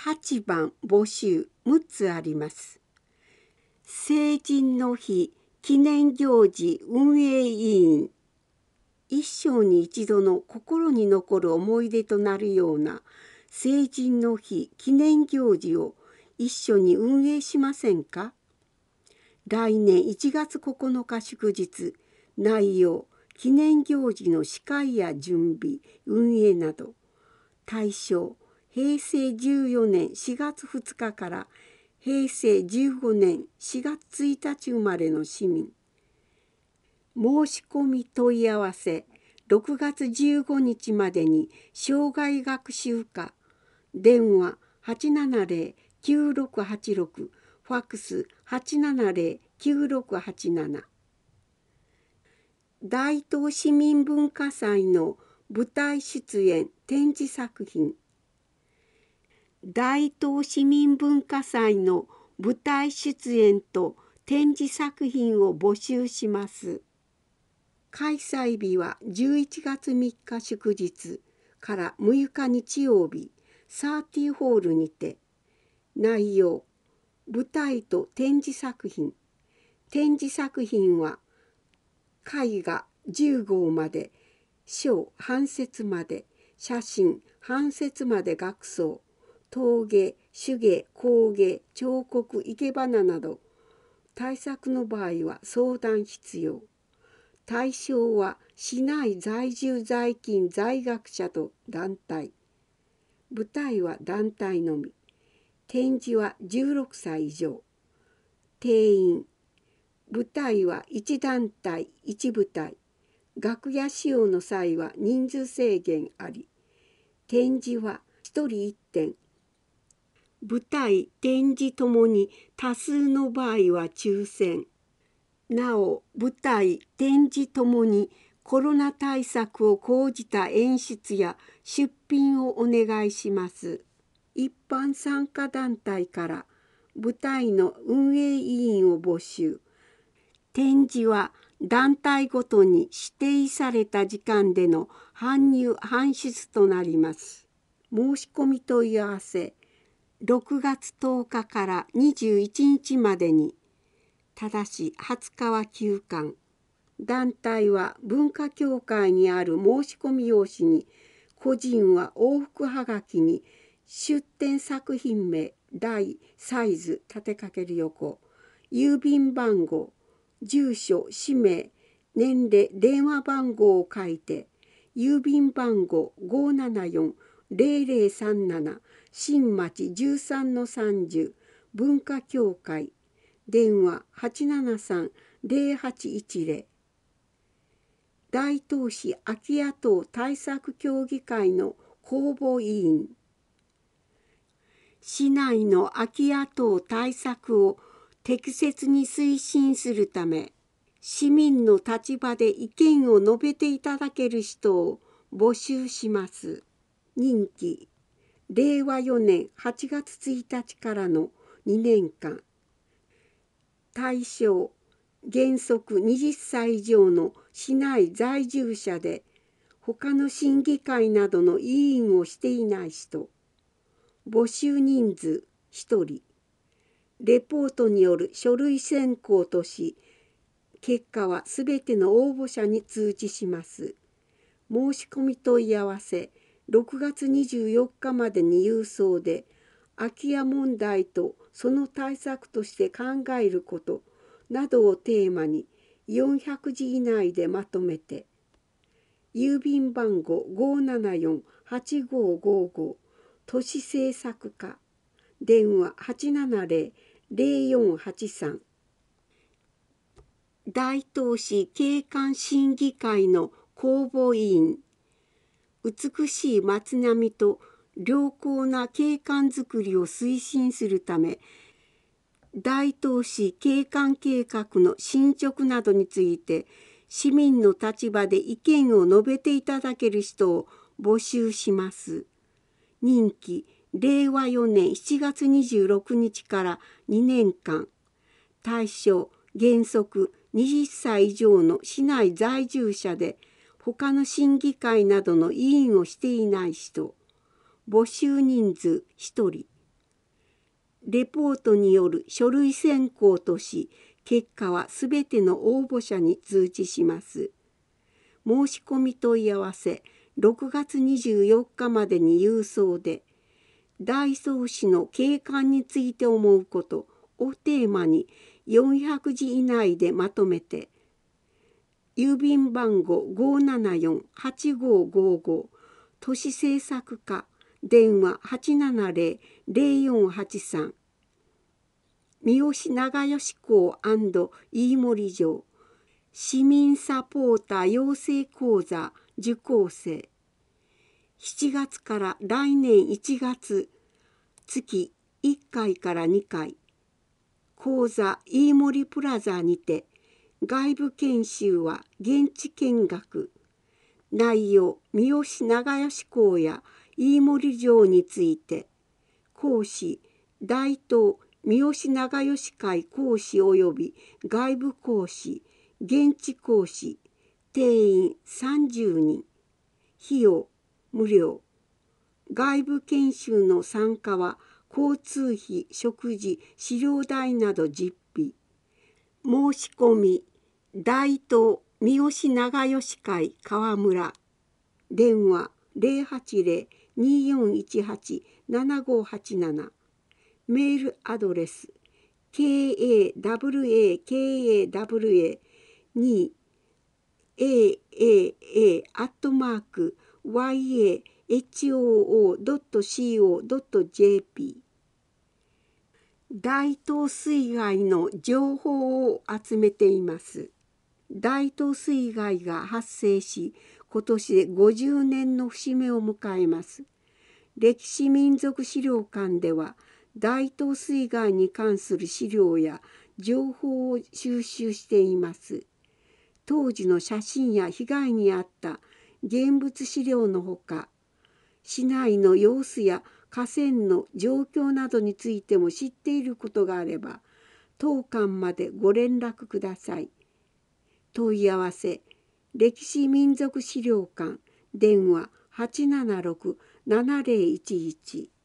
8番募集6つあります。成人の日記念行事運営委員。一生に一度の心に残る思い出となるような成人の日記念行事を一緒に運営しませんか？来年1月9日祝日、内容、記念行事の司会や準備、運営など。対象、平成14年4月2日から平成15年4月1日生まれの市民。申し込み問い合わせ6月15日までに生涯学習課、電話870-9686、ファックス870-9687。大東市民文化祭の舞台出演展示作品。大東市民文化祭の舞台出演と展示作品を募集します。開催日は11月3日祝日から6日日曜日、サーティホールにて。内容、舞台と展示作品。展示作品は絵画10号まで、書半節まで、写真半節まで学装、陶芸、手芸、工芸、彫刻、生け花など、対策の場合は相談必要。対象は市内在住在勤在学者と団体。舞台は団体のみ。展示は16歳以上。定員。舞台は1団体1舞台。楽屋使用の際は人数制限あり。展示は1人1点。舞台、展示ともに多数の場合は抽選。なお、舞台、展示ともにコロナ対策を講じた演出や出品をお願いします。一般参加団体から舞台の運営委員を募集。展示は団体ごとに指定された時間での搬入・搬出となります。申し込み問い合わせ6月10日から21日までに。ただし20日は休館。団体は文化協会にある申し込み用紙に、個人は往復はがきに出展作品名、題、サイズ、立てかける横、郵便番号、住所、氏名、年齢、電話番号を書いて、郵便番号574-0037、新町13-30、文化協会、電話873-0810。大東市空き家等対策協議会の公募委員。市内の空き家等対策を適切に推進するため、市民の立場で意見を述べていただける人を募集します。任期、令和4年8月1日からの2年間。対象、原則20歳以上の市内在住者で、他の審議会などの委員をしていない人。募集人数1人。レポートによる書類選考とし、結果はすべての応募者に通知します。申し込み問い合わせ6月24日までに郵送で、空き家問題とその対策として考えることなどをテーマに400字以内でまとめて。郵便番号574-8555、都市政策課、電話870-0483。大東市景観審議会の公募委員。美しい街並みと良好な景観づくりを推進するため、大東市景観計画の進捗などについて市民の立場で意見を述べていただける人を募集します。任期、令和4年7月26日から2年間。対象、原則20歳以上の市内在住者で、他の審議会などの委員をしていない人。募集人数1人。 レポートによる書類選考とし、結果はすべての応募者に通知します。申し込み問い合わせ6月24日までに郵送で、大宗市の景観について思うことをテーマに400字以内でまとめて、郵便番号 574-8555 都市政策課電話 870-0483 三好長吉港&飯森城市民サポーター養成講座受講生、7月から来年1月月1回から2回講座飯森プラザにて、外部研修は現地見学、内容三好長吉港や飯森城について、講師大東三好長吉会講師及び外部講師、現地講師、定員30人、費用無料。外部研修の参加は交通費、食事、資料代など実費。申し込み大東三好長吉会川村、電話 080-2418-7587、メールアドレス kawaa2aa@yahoo.co.jp。 大東水害の情報を集めています。大東水害が発生し、今年で50年の節目を迎えます。歴史民俗資料館では、大東水害に関する資料や情報を収集しています。当時の写真や被害に遭った現物資料のほか、市内の様子や河川の状況などについても知っていることがあれば、当館までご連絡ください。問い合わせ、歴史民俗資料館、電話 876-7011